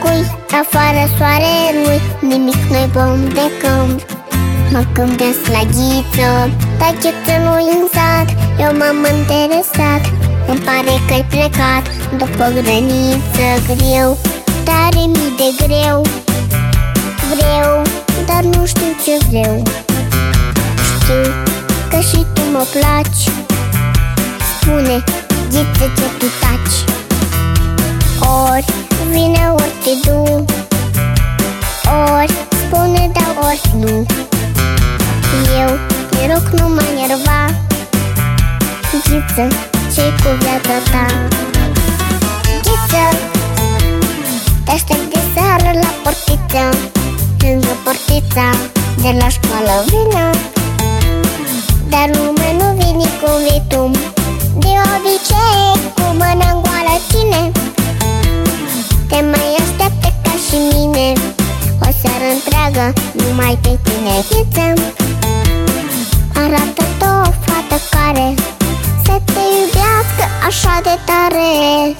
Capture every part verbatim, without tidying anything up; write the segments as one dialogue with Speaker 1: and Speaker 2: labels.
Speaker 1: nu-i, afară soare nu-i, nimic noi vom de câmp. Mă gândesc la Ghiță, dar Ghiță nu-i în sat. Eu m-am interesat, îmi pare că-ai plecat după grăniță greu, tare mii de greu. Vreau, dar nu știu ce vreau. Știu că și tu mă placi. Spune, Ghiță, ce tu taci. Ori vine, ori te du, ori spune da, ori nu. Eu te rog, nu mă enerva. Ghiță, ce-i cu viața ta? Ghiță, te aștept de seară la portiță, lângă portița de la școală vină. Dar lumea nu vine cum vii tu, de obicei cu mâna goală cine te mai așteaptă ca și mine. O seară întreagă numai pe tine, Ghiță. Arată-te o fată care să te iubească așa de tare.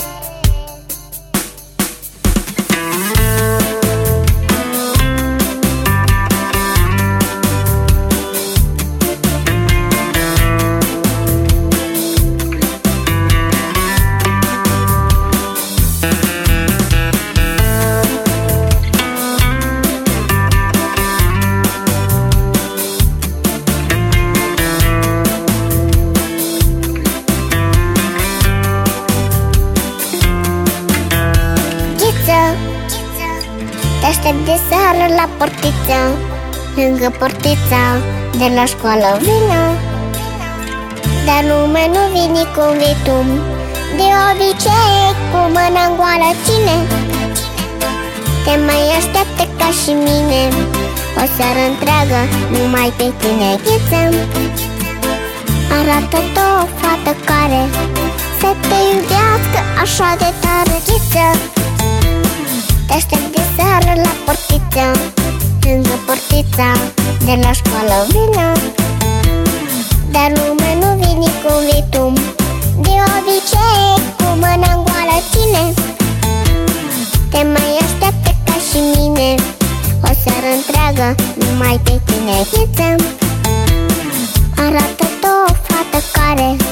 Speaker 1: Te aștept de seară la portiță, lângă portița de la școală vină. Dar lumea nu vine cum vii tu, de obicei cu mâna goală cine te mai așteaptă ca și mine. O seară întreagă numai pe tine, Ghiță. Arată-te o fată care să te iubească așa de tare, Ghiță. Te aștept de seară la portiță, lângă portița de la școală vină. Dar lumea nu vine cum vii tu, de obicei cu mâna goală cine te mai așteaptă ca și mine. O seară întreagă numai pe tine, Ghiță. Arată-te o fată care